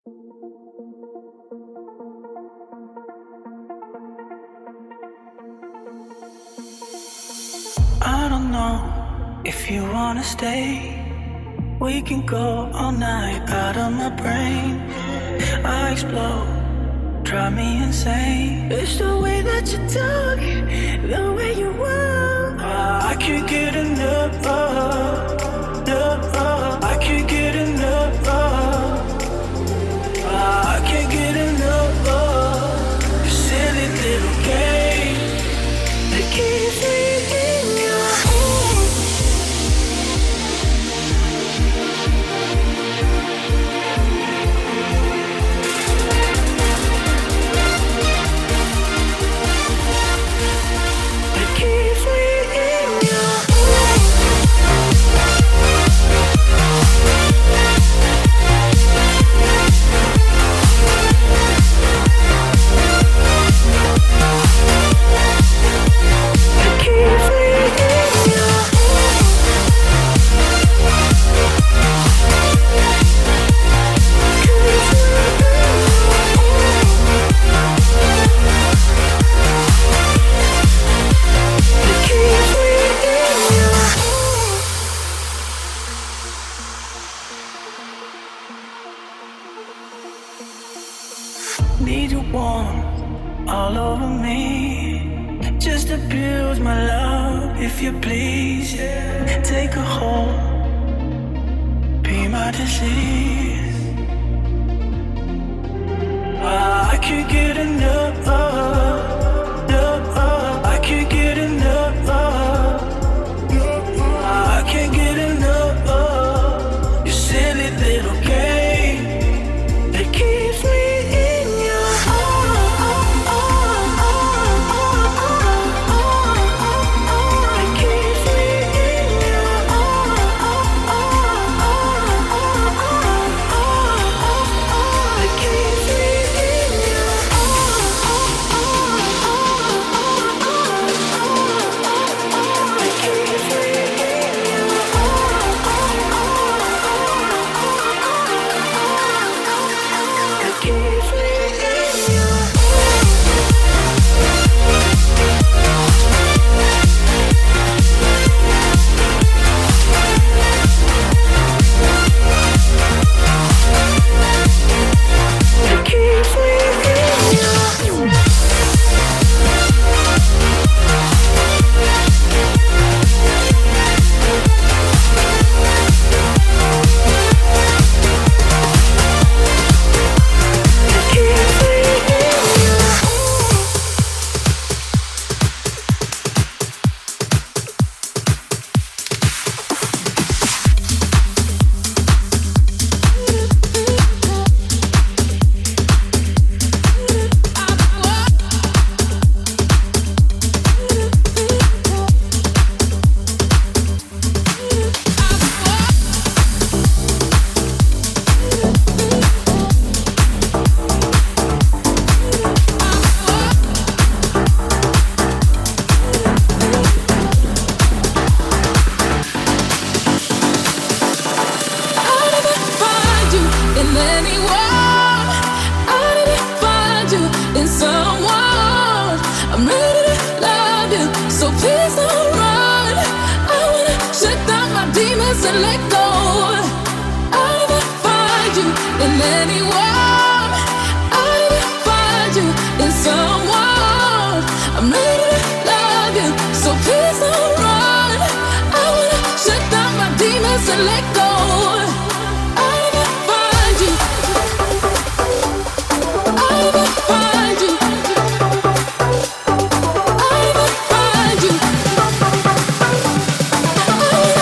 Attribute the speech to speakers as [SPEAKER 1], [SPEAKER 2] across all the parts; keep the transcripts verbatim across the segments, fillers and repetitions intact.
[SPEAKER 1] I don't know if you wanna stay. We can go all night out of my brain. I explode, drive me insane. It's the way that you talk, the way you walk. I can't get enough, enough. I can't get enough, I can't get enough. Your silly little game that keeps me in your head. That keeps me in your need you warm all over me, just abuse my love if you please. Yeah. Take a hold, be my disease. I can't get enough, enough. I can't get enough, I can't get enough. Your silly little game that keeps me.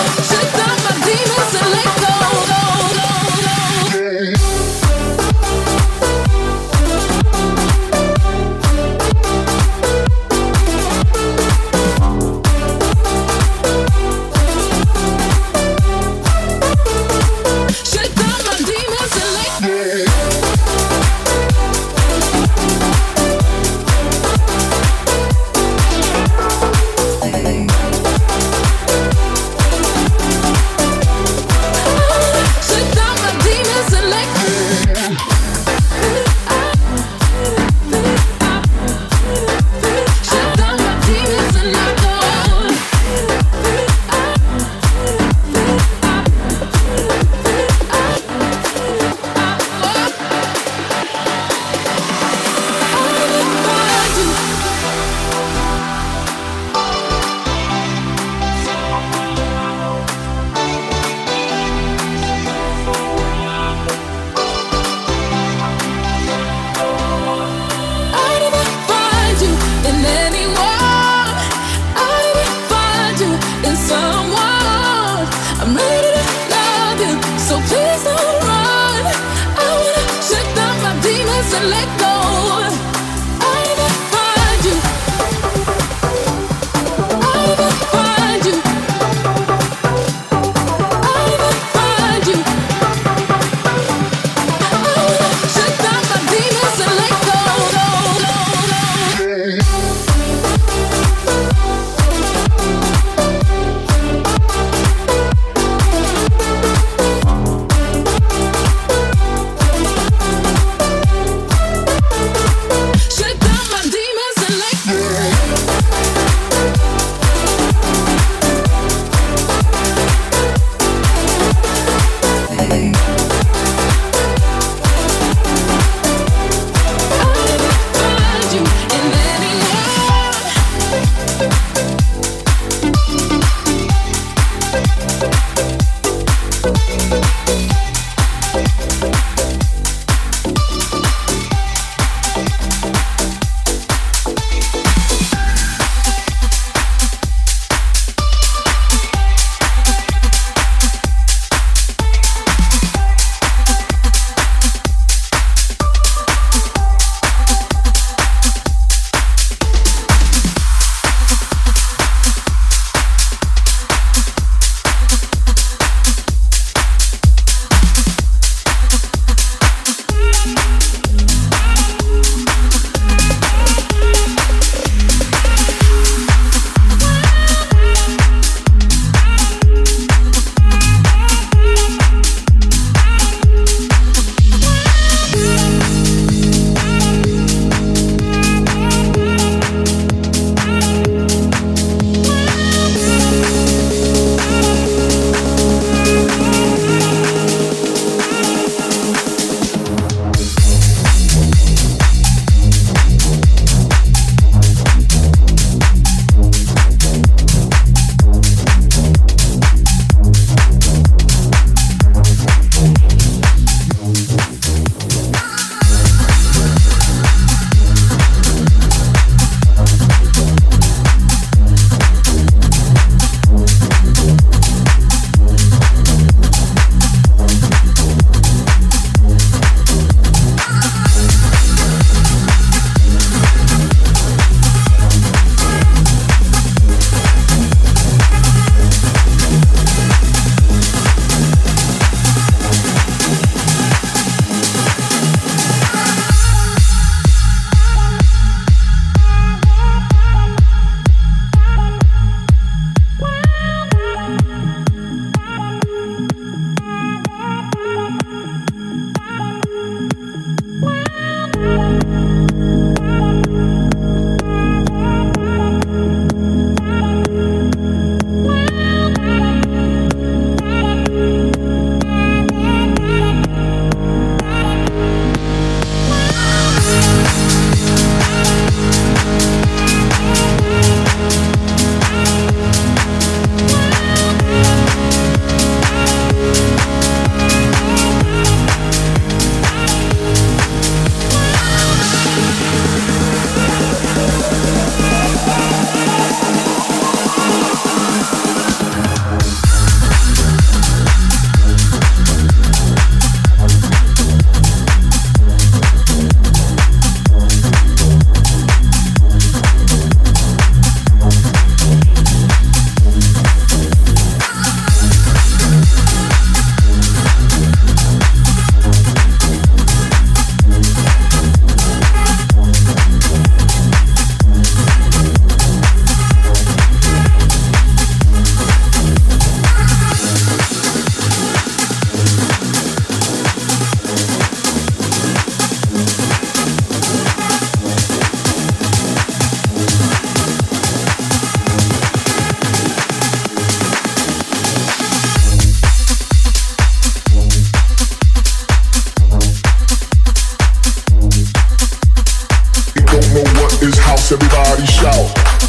[SPEAKER 2] Shut down my demons and let go. everybody shout.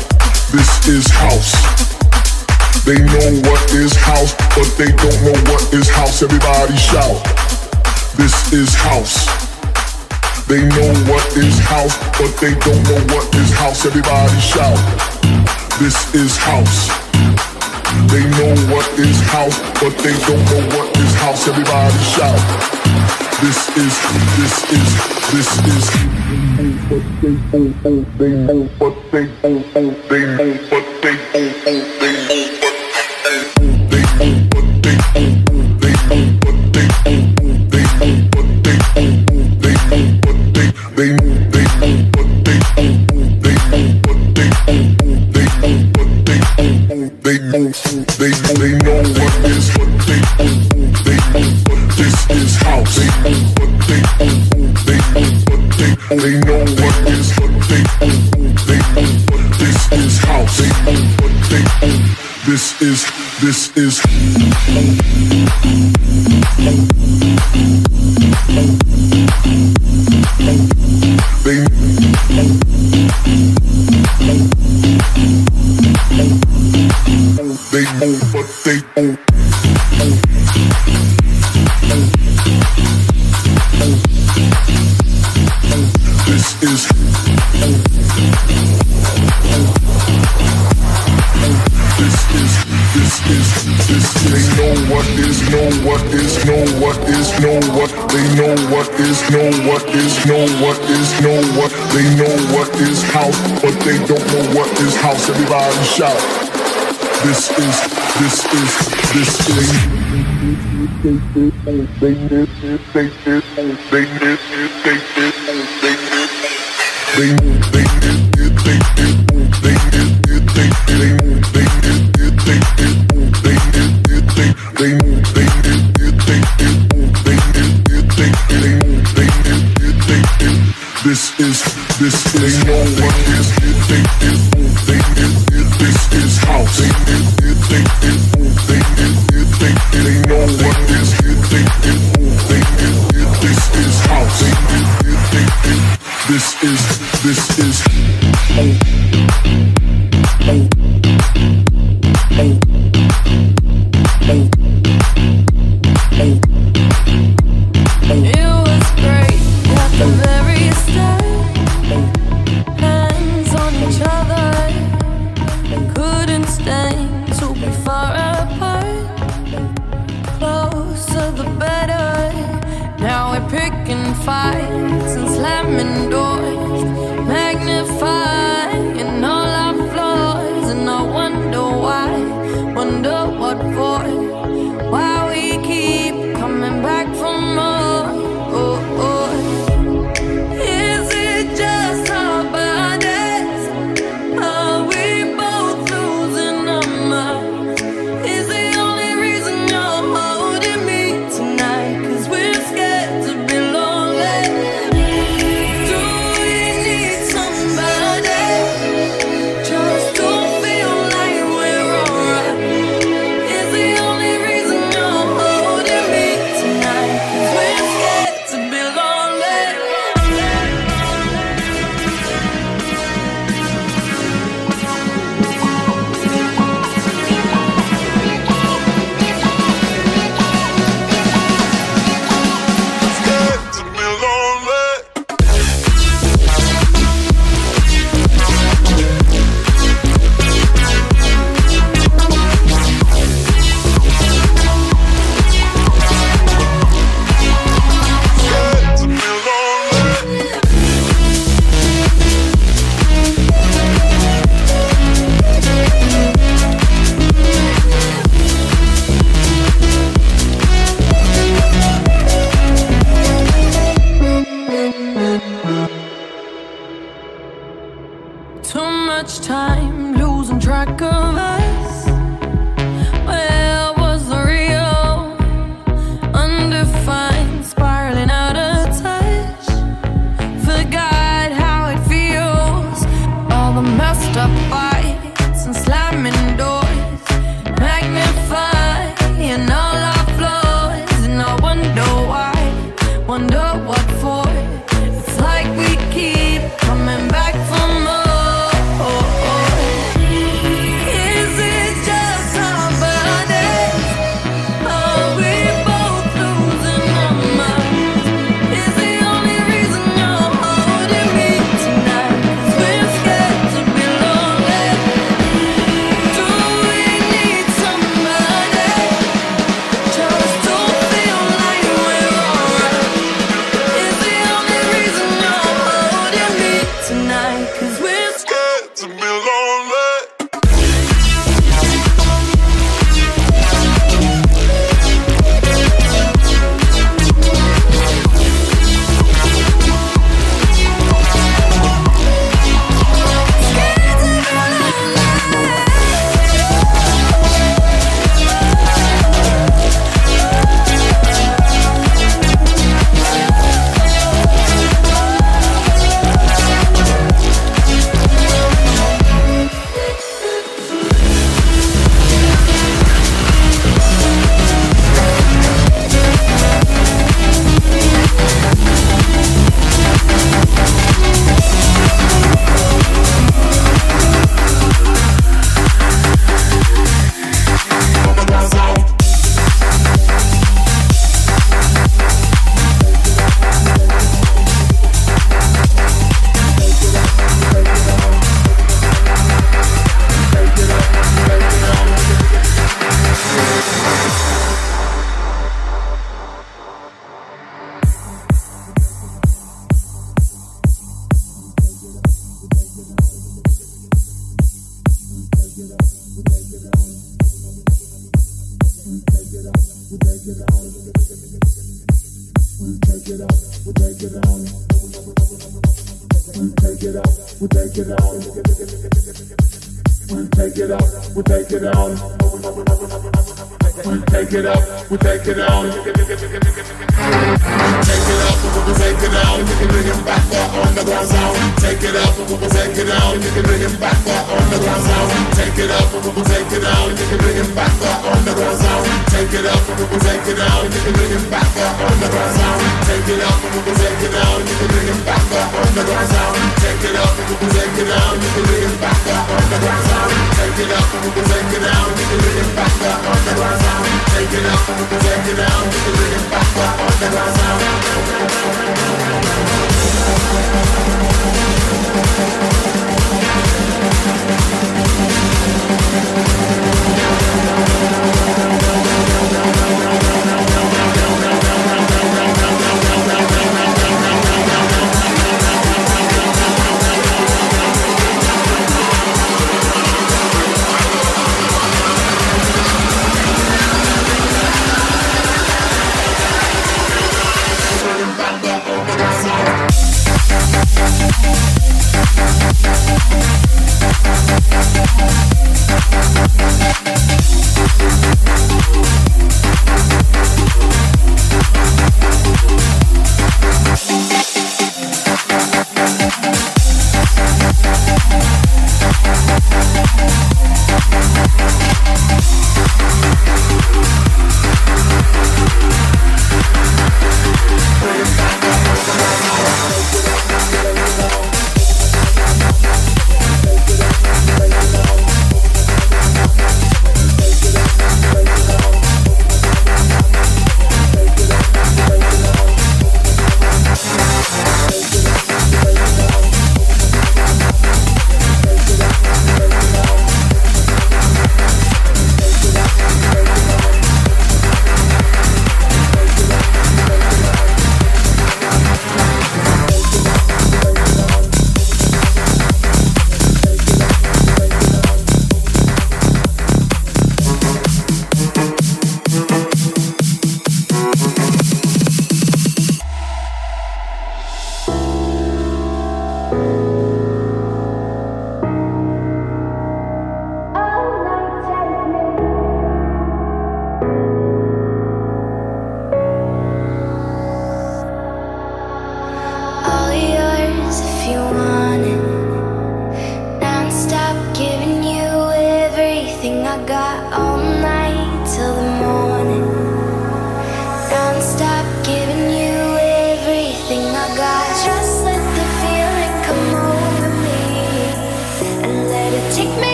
[SPEAKER 2] This is house. They know what is house, but they don't know what is house. Everybody shout. This is house. They know what is house, but they don't know what is house. Everybody shout. This is house. They know what is house, but they don't know what is house. Everybody shout. This is, this is, this is. But they don't, they know, but they don't, they know, but they don't, they know, they know, but they don't, they know, but they don't, they know, but they don't, they know, but they, they know, they know, but they don't, they know, but they don't, they know, but they don't, they know, they they know what is, what they don't, they know, but this is house. They know what they don't, they know, but they they know what is, what they don't, they know, but this is house. They know what they don't. This is, this is. They they know what they don't. This is. This is, this is, this they know what is, know what is, know what is, know what they know what is, know what is, know what is, know what they know what is house, but they don't know what is house. Everybody shout. This is, this is, this is. They did, they did, they did, they did, they did, they did. They did, they did, they did, they did, they did, they did. This is, this is, they know what is, they is, they is, this is house. They is, they is, they is, they they know what is, they is, they is, this is house. They is, they is, this is, this is.
[SPEAKER 3] It was great at the very start. Hands on each other, couldn't stand to be far apart. Closer the better. Now we're picking fights and slamming doors, magnifying all our flaws. And I wonder why, wonder what for, why we keep coming back for more. Oh, oh. Is it just our bodies? Are we both losing our minds? Is the only reason you're holding me tonight 'cause we're scared to be lonely? Do we need somebody just to feel like we're alright? Is the only reason you're holding me tonight 'cause we're scared to be lonely?
[SPEAKER 2] Scared to be lonely. Scared to be lonely.
[SPEAKER 3] Too much time losing track of us. Where was the real? Undefined, spiraling out of touch. Forgot how it feels. All the messed up fights and slamming doors, magnifying all our flaws. And I wonder why, wonder what for. It's like we keep coming back for more. Is it just our bodies? Are we both losing our minds? Is the only reason you're holding me tonight 'cause we're scared to be lonely? Do we need somebody just to feel like we're alright?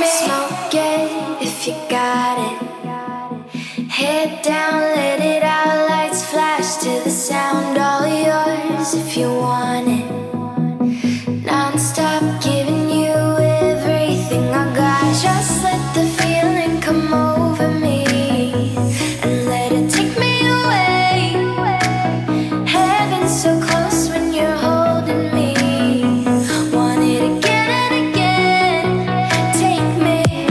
[SPEAKER 4] Smoke it if you got it. Head down, let it out. Lights flash to the sound. All yours if you want it. Non-stop giving you everything I got. Just let the feeling come over me and let it take me away. Heaven's so close when you're holding me. Want it again and again. Take me.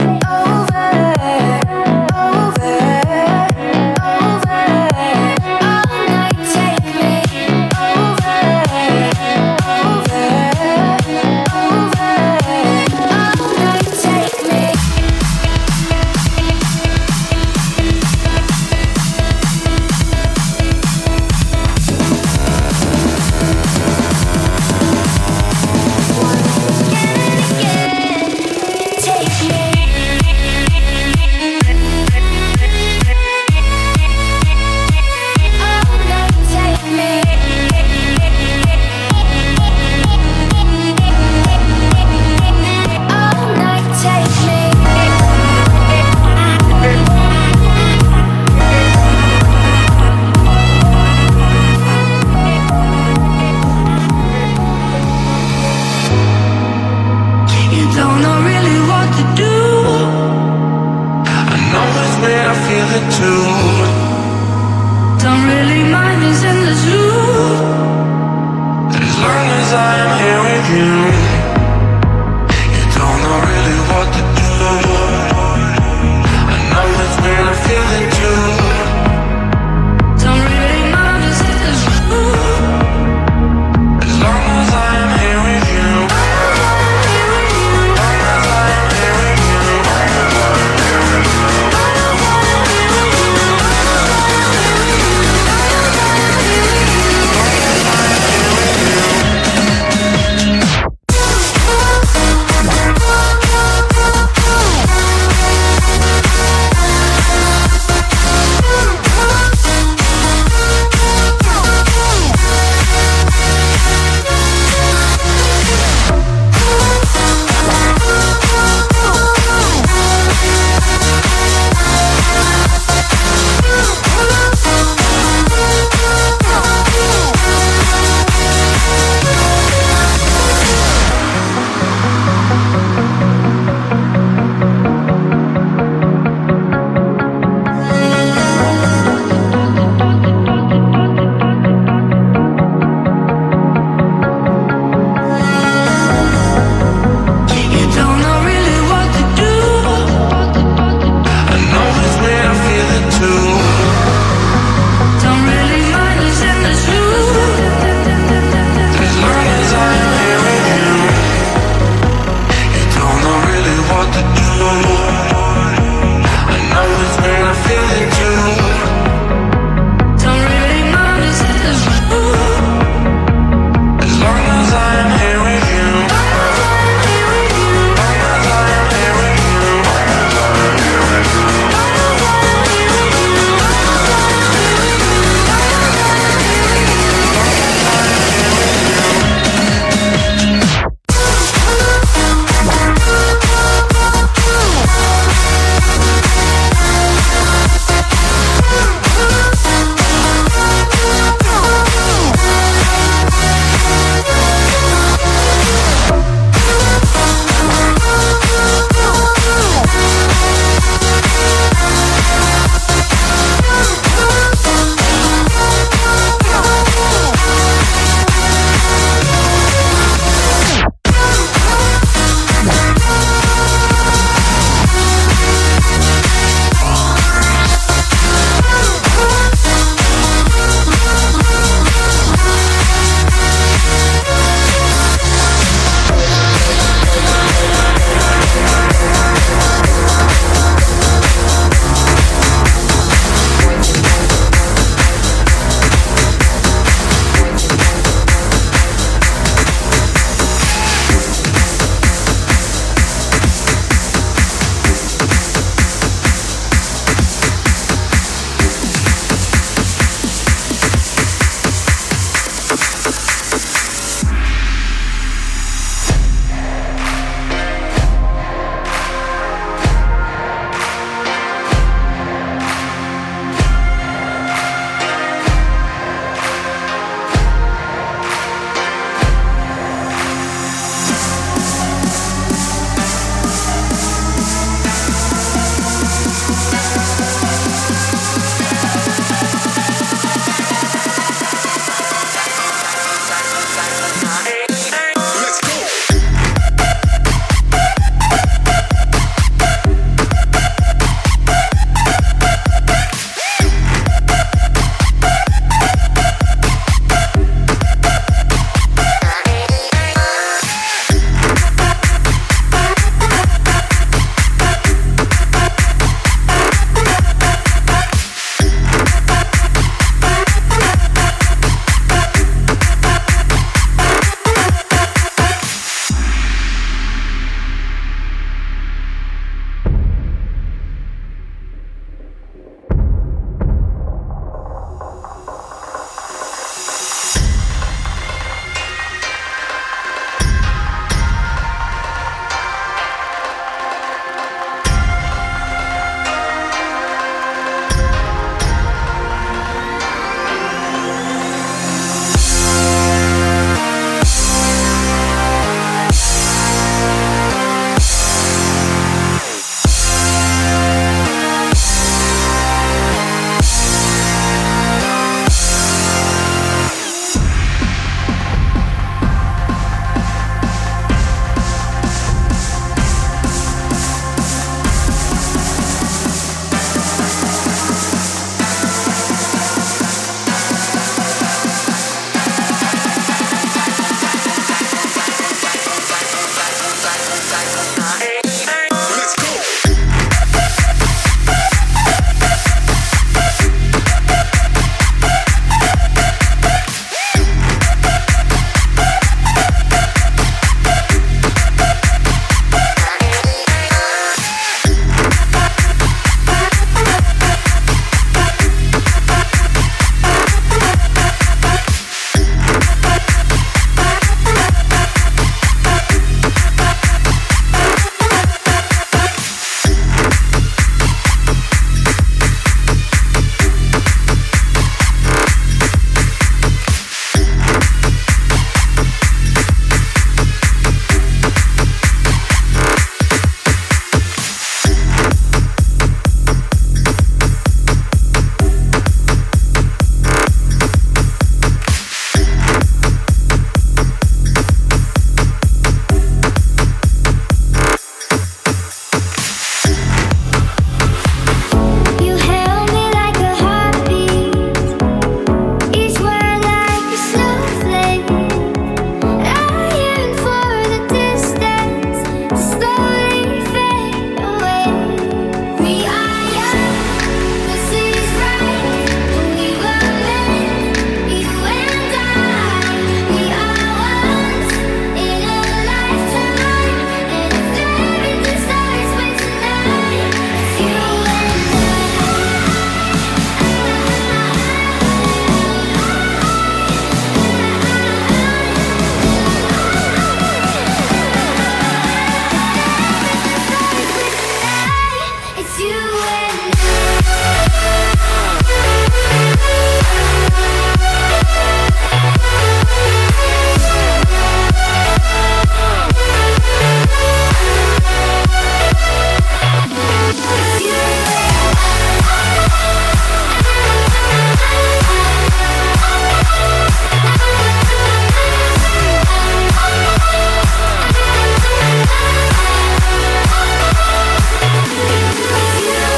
[SPEAKER 4] You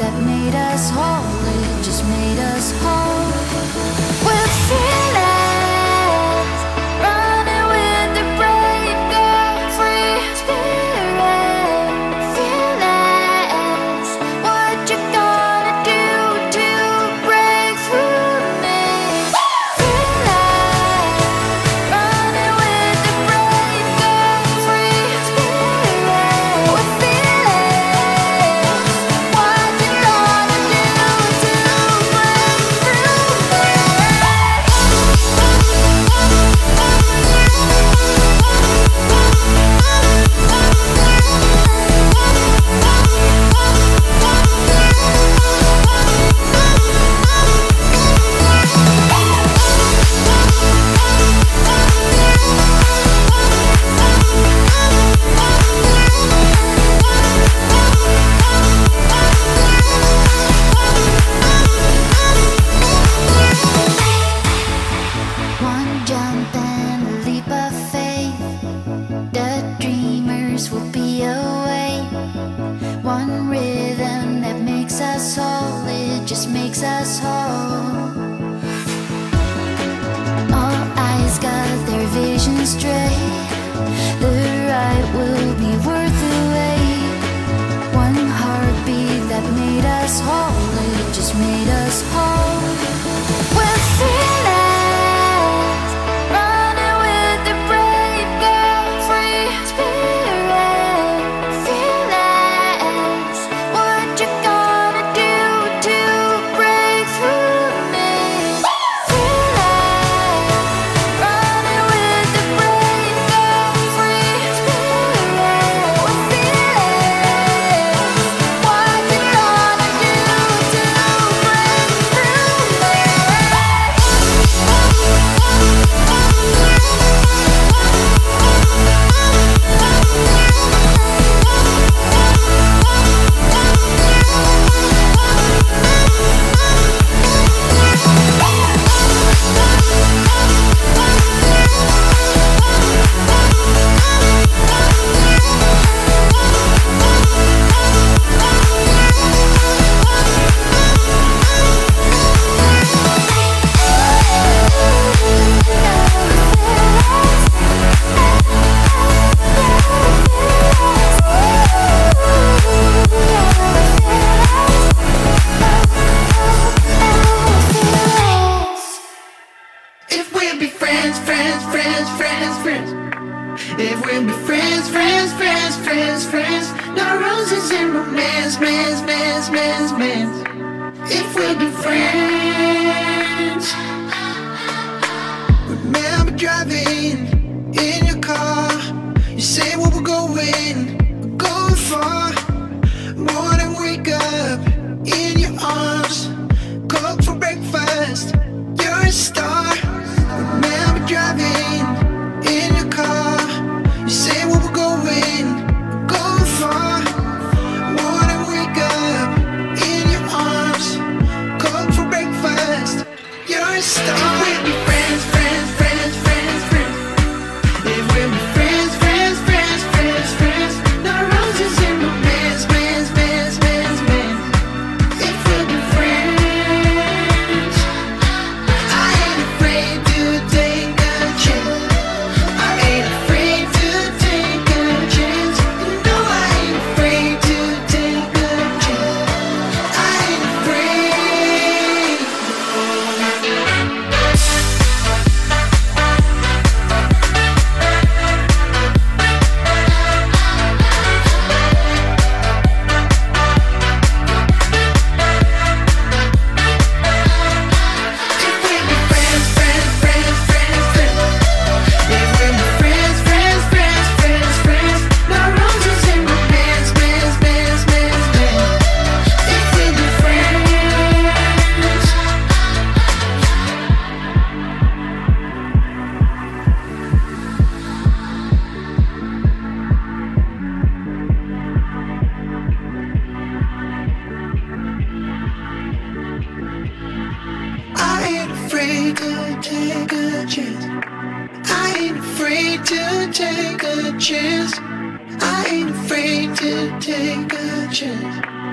[SPEAKER 3] that made us whole. It just made us whole. We're fearless, running with the brave girl, free spirit. Fearless, what you gonna do to break through me? Fearless, running with the brave girl, free spirit. We're fearless, what you gonna do to break through me? One jump and a leap of faith, the dreamers will be away. One rhythm that makes us whole, it just makes us whole. All eyes got their vision straight, the right will be worth the wait. One heartbeat that made us whole, it just made us whole. We're fearless, running with the brave girl, free spirit. Fearless, what you gonna do to break through me? Fearless, running with the brave girl, free spirit. We're fearless, what you gonna do to break through me?
[SPEAKER 5] If we'll be friends, friends, friends, friends, friends. If we'll be friends, friends, friends, friends, friends. No roses and romance, mans, mans, mans, mans. If we'll be friends. Remember driving in your car. You say where we're going, we're going far. Morning wake up in your arms. Cook for breakfast, you're a star. Remember driving in your car. You say where we're going, we're going far. Morning wake up in your arms. Cook for breakfast, you're a star. We'll be friends, friends, friends, friends, friends. If we'll be friends, friends, friends, friends, friends. No roses and romance, mans, mans, mans, mans. If we'll be friends, I ain't afraid to take a chance. I ain't afraid to take a chance. No, I ain't afraid to take a chance. I ain't afraid. If we'll be friends, friends, friends, friends, friends. If we'll be friends, friends, friends, friends, friends. No roses and romance, mans, mans, mans, mans. If we'll be friends. I ain't afraid to take a chance. I ain't afraid to take a chance. I ain't afraid to take a chance.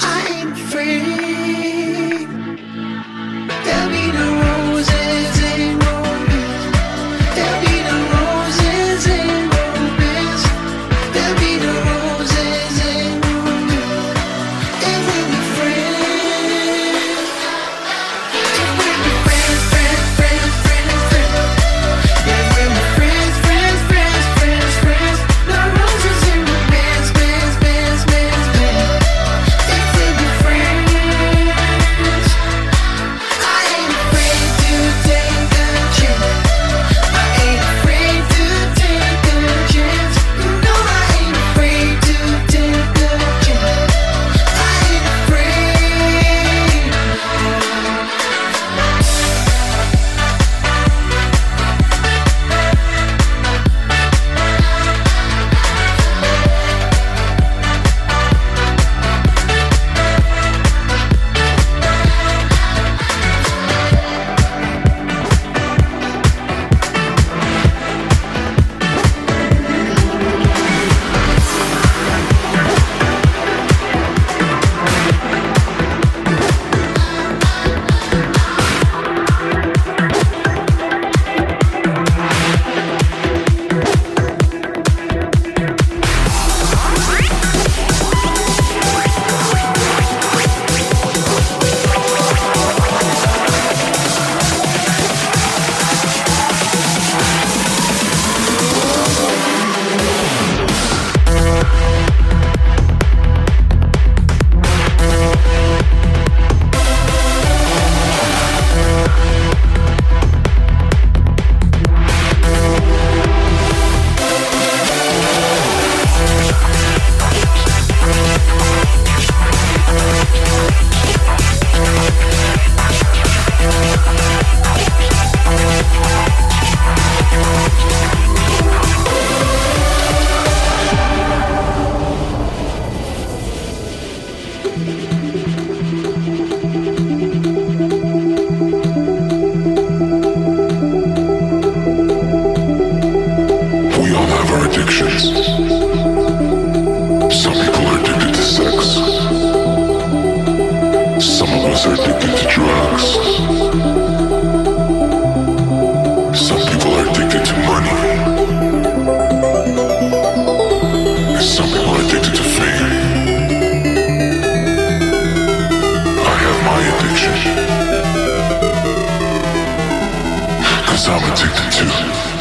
[SPEAKER 2] 'Cause I'm addicted to